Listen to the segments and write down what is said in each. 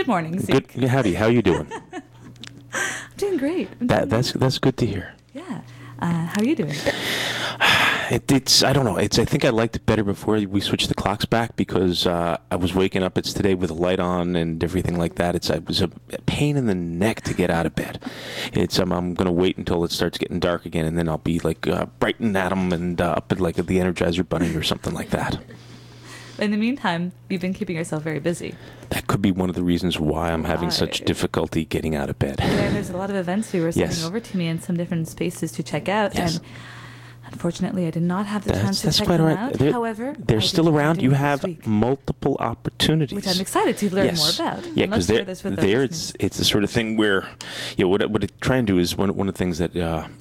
Good morning, Zeke. Good. Howdy. How you doing? I'm doing great. That's good to hear. Yeah. How are you doing? It's I don't know. I think I liked it better before we switched the clocks back because I was waking up. It's today with the light on and everything like that. It was a pain in the neck to get out of bed. I'm gonna wait until it starts getting dark again, and then I'll be like bright and Adam and up at like the Energizer Bunny or something like that. In the meantime, you've been keeping yourself very busy. That could be one of the reasons why I'm having such difficulty getting out of bed. Yeah, there's a lot of events you were sending Yes. over to me in some different spaces to check out, Yes. and unfortunately, I did not have the chance to That's check quite them all right. out. However, They're I still did around. do You this have week, multiple opportunities, which I'm excited to learn more about. Yeah, I'd love because to share this with there listeners. it's the sort of thing where, what I try and do is one of the things that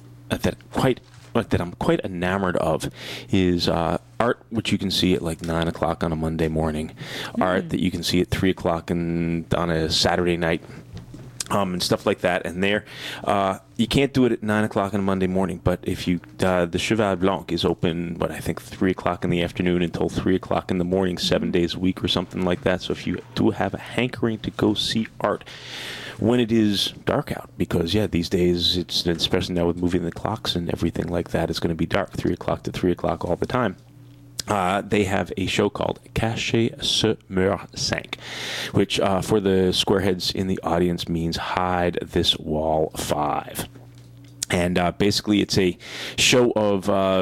I'm quite enamored of is art, which you can see at like 9 o'clock on a Monday morning, art that you can see at 3 o'clock on a Saturday night. And stuff like that, and you can't do it at 9 o'clock on a Monday morning. But if the Cheval Blanc is open, I think 3 o'clock in the afternoon until 3 o'clock in the morning, 7 days a week or something like that. So if you do have a hankering to go see art when it is dark out, because these days it's especially now with moving the clocks and everything like that, it's going to be dark 3 o'clock to 3 o'clock all the time. They have a show called Cacher ce mur 5, which for the squareheads in the audience means Hide This Wall 5. And basically it's a show of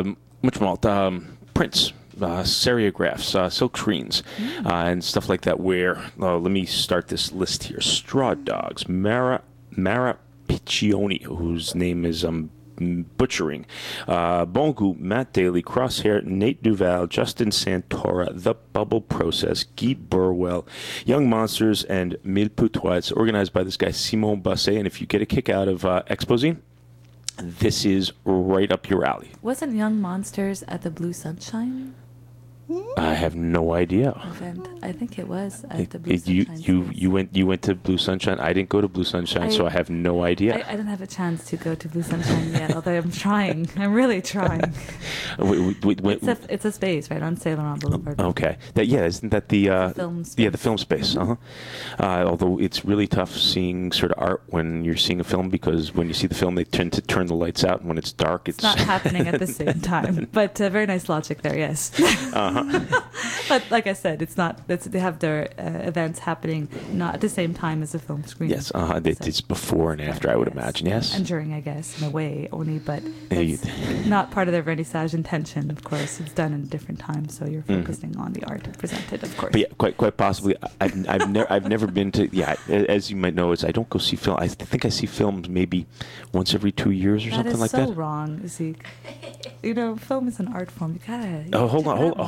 prints, seriographs, silk screens, and stuff like that, where, let me start this list here. Straw Dogs, Mara Piccioni, whose name is butchering, Bon Goût, Matt Daly, Crosshair, Nate Duval, Justin Santora, The Bubble Process, Guy Burwell, Young Monsters, and Mille Poutois. It's organized by this guy Simon Basset, and if you get a kick out of Exposé, this is right up your alley. Wasn't Young Monsters at the Blue Sunshine I have no idea. event? I think it was at the Blue Sunshine. You went to Blue Sunshine. I didn't go to Blue Sunshine, so I have no idea. I didn't have a chance to go to Blue Sunshine yet, although I'm trying. I'm really trying. It's a space right on Saint Laurent Boulevard. Okay. Isn't that the film space. Yeah, the film space. Although it's really tough seeing sort of art when you're seeing a film, because when you see the film, they tend to turn the lights out, and when it's dark, it's not happening at the same time. But very nice logic there, yes. But like I said, it's not. They have their events happening not at the same time as the film screen. Yes, it's before and after, I would imagine. Yes, and during, I guess, in a way only, but it's not part of their vernissage intention. Of course, it's done in a different time, so you're focusing on the art presented, of course. But yeah, quite possibly. I've never been to. Yeah, as you might know, I don't go see film. I think I see films maybe once every 2 years or something like that. That is so wrong, Zeke. Film is an art form. You gotta. Hold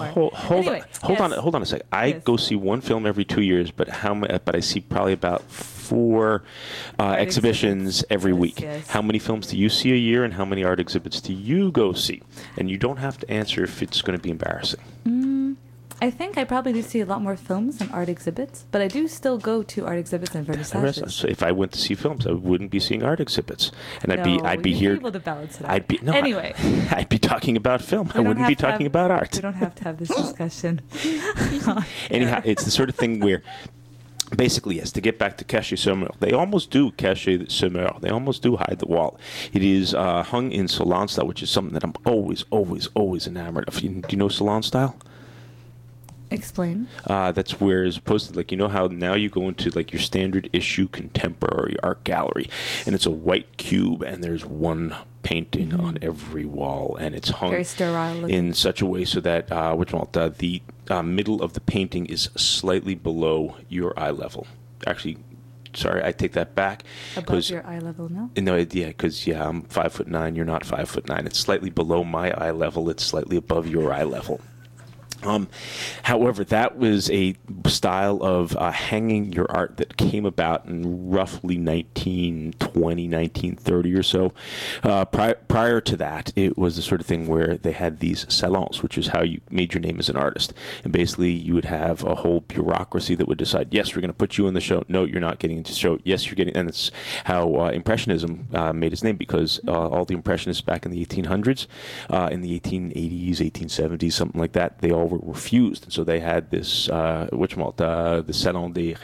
on a sec. I Yes. go see one film every 2 years, but I see probably about 4 exhibitions every week. Yes. How many films do you see a year, and how many art exhibits do you go see? And you don't have to answer if it's going to be embarrassing. I think I probably do see a lot more films and art exhibits, but I do still go to art exhibits and vernissages. So if I went to see films, I wouldn't be seeing art exhibits, and I'd be you'd here. be able to balance it out. Anyway, I'd be talking about film. I wouldn't be talking about art. We don't have to have this discussion. Anyhow, it's the sort of thing where, basically, yes, to get back to Cacher ce mur, they almost do Cacher ce mur. They almost do Hide the Wall. It is hung in salon style, which is something that I'm always enamored of. Do you know salon style? Explain. That's where, as opposed to, like, you know how now you go into like your standard issue contemporary art gallery, and it's a white cube, and there's one painting on every wall, and it's hung very sterile in such a way so that the middle of the painting is slightly below your eye level. Actually, sorry, I take that back. Above your eye level, no? No, yeah, because I'm 5'9", you're not 5'9". It's slightly below my eye level. It's slightly above your eye level. However, that was a style of hanging your art that came about in roughly 1920, 1930 or so. Prior to that, it was the sort of thing where they had these salons, which is how you made your name as an artist. And basically, you would have a whole bureaucracy that would decide, yes, we're going to put you in the show. No, you're not getting into the show. Yes, you're getting. And it's how Impressionism made its name, because all the Impressionists back in the 1800s, in the 1880s, 1870s, something like that, they all were were refused, and so they had this the Salon des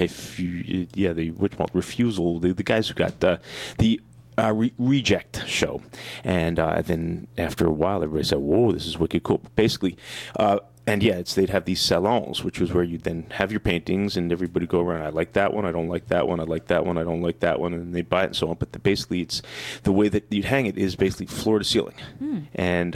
refusal, the guys who got the reject show, and then after a while, everybody said, "Whoa, this is wicked cool." Basically, and yeah, they'd have these salons, which was where you then have your paintings, and everybody go around. I like that one. I don't like that one. I like that one. I don't like that one, and they buy it and so on. But basically, it's the way that you'd hang it is basically floor to ceiling, and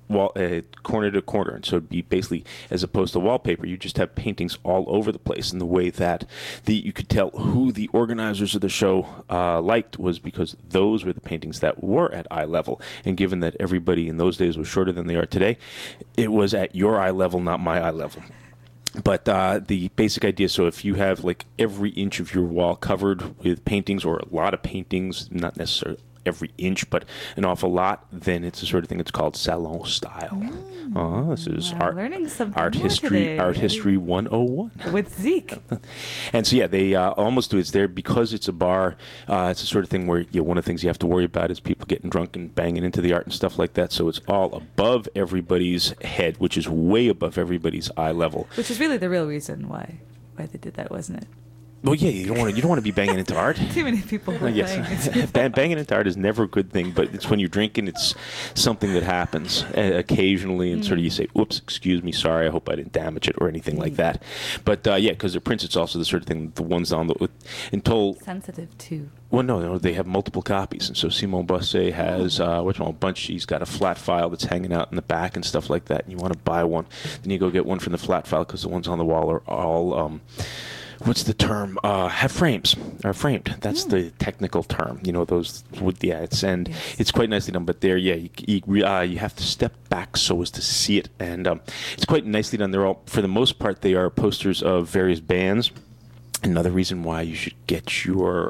corner to corner, and so it'd be basically, as opposed to wallpaper, you just have paintings all over the place. And the way that you could tell who the organizers of the show liked was because those were the paintings that were at eye level. And given that everybody in those days was shorter than they are today, it was at your eye level, not my eye level. But the basic idea, so if you have like every inch of your wall covered with paintings, or a lot of paintings, not necessarily every inch, but an awful lot, then it's the sort of thing that's called salon style. This is art history 101 with Zeke. And so yeah, they almost do it's there because it's a bar. It's the sort of thing where one of the things you have to worry about is people getting drunk and banging into the art and stuff like that. So it's all above everybody's head, which is way above everybody's eye level. Which is really the real reason why they did that, wasn't it? Well, yeah, you don't want to be banging into art. Too many people were banging into art is never a good thing, but it's when you're drinking, it's something that happens occasionally, and sort of you say, "Oops, excuse me, sorry, I hope I didn't damage it," or anything like that. But yeah, because they're prints, it's also the sort of thing. The ones on the sensitive too. Well, no, they have multiple copies, and so Simon Bosset has a bunch. He's got a flat file that's hanging out in the back and stuff like that. And you want to buy one, then you go get one from the flat file because the ones on the wall are all. What's the term? Have frames. Are framed. That's the technical term. Those would. Yeah, it's quite nicely done. But there, yeah, you have to step back so as to see it, and it's quite nicely done. They're all, for the most part, they are posters of various bands. Another reason why you should get your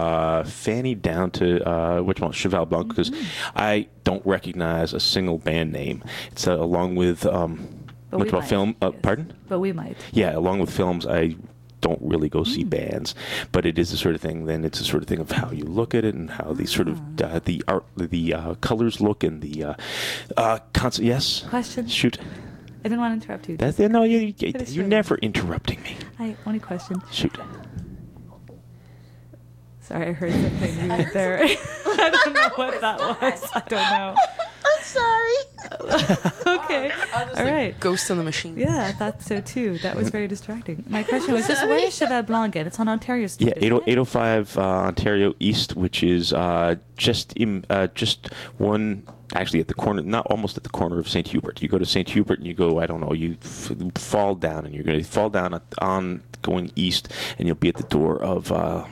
fanny down to Cheval Blanc, because I don't recognize a single band name. It's along with film. Pardon? But we might. Yeah, along with films, I don't really go see bands, but it is the sort of thing. Then it's the sort of thing of how you look at it and how the sort of the art, the colors look, and the concept. Yes. Question. Shoot. I didn't want to interrupt you. No, you're never interrupting me. Only question. Shoot. Sorry, I heard something weird there. I don't know what that was. I don't know. I'm sorry. Okay. All right. Ghost in the Machine. Yeah, I thought so too. That was very distracting. My question was just, where is Cheval Blanc again? It's on Ontario Street. Yeah, 805 Ontario East, which is just one. Actually, at the corner, not almost at the corner of St. Hubert. You go to St. Hubert and you go, I don't know, you fall down, and you're going to fall down on going east, and you'll be at the door of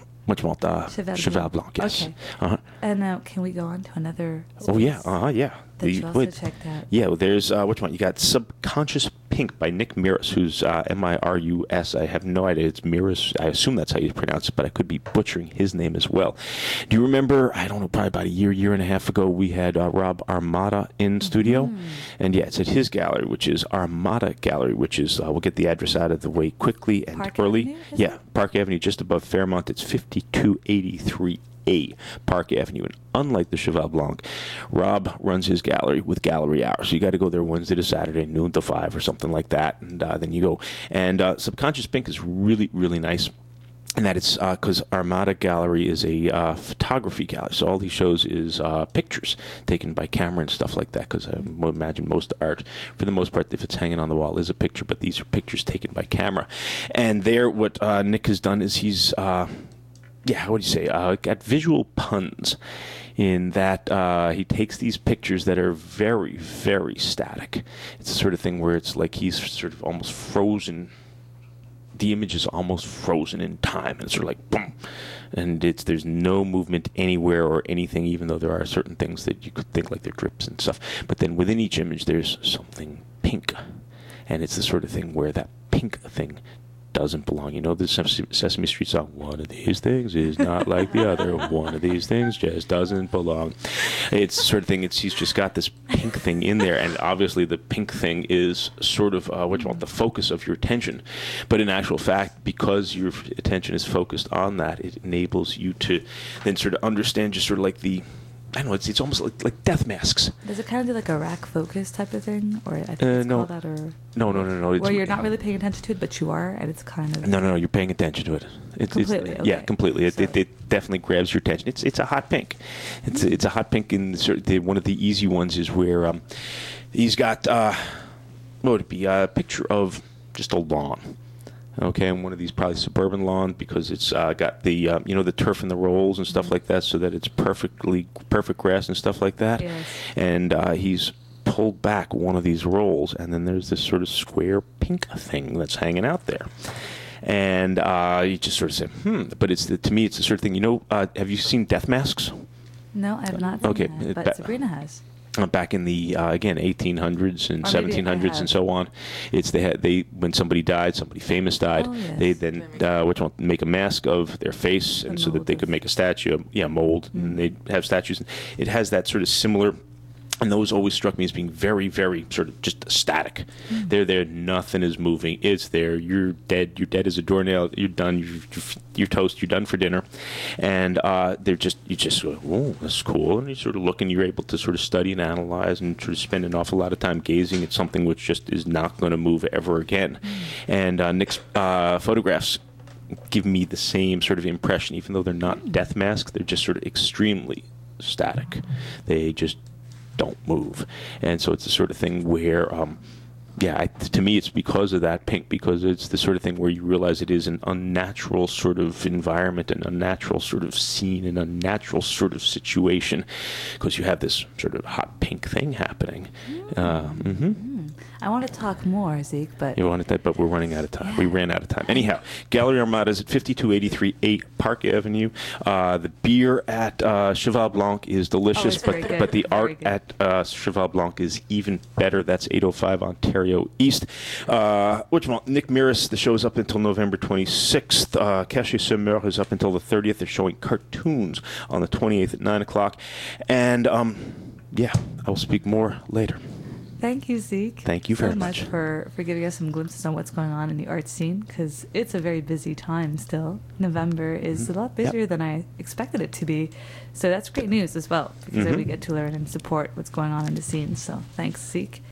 Cheval Blanc. Yes. Okay. And can we go on to another space? Oh, yeah. Yeah. That you also checked out. Yeah, well, there's, you got Subconscious Pink by Nick Mirus, who's Mirus. I have no idea. It's Mirus. I assume that's how you pronounce it, but I could be butchering his name as well. Do you remember, I don't know, probably about a year and a half ago, we had Rob Armada in studio? And yeah, it's at his gallery, which is Armada Gallery, which is, we'll get the address out of the way quickly and Park early. Avenue, Park Avenue, just above Fairmont. It's 5283 Park Avenue. And unlike the Cheval Blanc, Rob runs his gallery with gallery hours. So you got to go there Wednesday to Saturday, noon to 5 or something like that. And then you go. And Subconscious Pink is really, really nice. And that it's because Armada Gallery is a photography gallery. So all he shows is pictures taken by camera and stuff like that. Because I would imagine most art, for the most part, if it's hanging on the wall, is a picture. But these are pictures taken by camera. And there, what Nick has done is he's... what do you say? Got visual puns in that he takes these pictures that are very, very static. It's the sort of thing where it's like he's sort of almost frozen. The image is almost frozen in time, and it's sort of like boom, and there's no movement anywhere or anything, even though there are certain things that you could think like they're drips and stuff. But then within each image, there's something pink, and it's the sort of thing where that pink thing doesn't belong. You know the Sesame Street song, one of these things is not like the other, one of these things just doesn't belong. It's the sort of thing, he's just got this pink thing in there, and obviously the pink thing is sort of the focus of your attention. But in actual fact, because your attention is focused on that, it enables you to then sort of understand just sort of like the I don't know. It's almost like death masks. Does it kind of do like a rack focus type of thing, or I think it's No. called that, or No. where you're not really paying attention to it, but you are, and it's kind of No. You're paying attention to it. Completely, Yeah, okay. completely. So- It definitely grabs your attention. It's a hot pink. It's a hot pink, and one of the easy ones is where he's got what would it be? A picture of just a lawn. Okay, and one of these probably suburban lawn because it's got the the turf and the rolls and stuff like that, so that it's perfect grass and stuff like that. Yes. And he's pulled back one of these rolls, and then there's this sort of square pink thing that's hanging out there. And you just sort of say, But to me, it's the sort of thing. Have you seen death masks? No, I have not seen Okay, that, but Sabrina has. Back in the again 1800s and Or maybe I 1700s have. and so on, when somebody died, somebody famous died, Oh, yes. they then make a mask of their face, and so that they could make a statue, mold, and they'd have statues. It has that sort of similar. And those always struck me as being very, very sort of just static. They're there. Nothing is moving. It's there. You're dead. You're dead as a doornail. You're done. You're toast. You're done for dinner. And you just go, oh, that's cool. And you sort of look, and you're able to sort of study and analyze and sort of spend an awful lot of time gazing at something which just is not going to move ever again. And Nick's photographs give me the same sort of impression, even though they're not death masks. They're just sort of extremely static. They just don't move. And so it's the sort of thing where to me it's because of that pink, because it's the sort of thing where you realize it is an unnatural sort of environment, an unnatural sort of scene, an unnatural sort of situation, because you have this sort of hot pink thing happening. I want to talk more, Zeke, but You wanted that, but we're running out of time. Yeah. We ran out of time. Anyhow, Gallery Armada is at 5283 8 Park Avenue. The beer at Cheval Blanc is delicious, it's very good. but the Very art good. at Cheval Blanc is even better. That's 805 Ontario East. Nick Miras, the show is up until November 26th. Cachet Semeur is up until the 30th. They're showing cartoons on the 28th at 9 o'clock. And, I will speak more later. thank you, Zeke. Thank you so very much much. for giving us some glimpses on what's going on in the art scene, because it's a very busy time still. November is a lot busier than I expected it to be, so that's great news as well, because then we get to learn and support what's going on in the scene. So thanks, Zeke.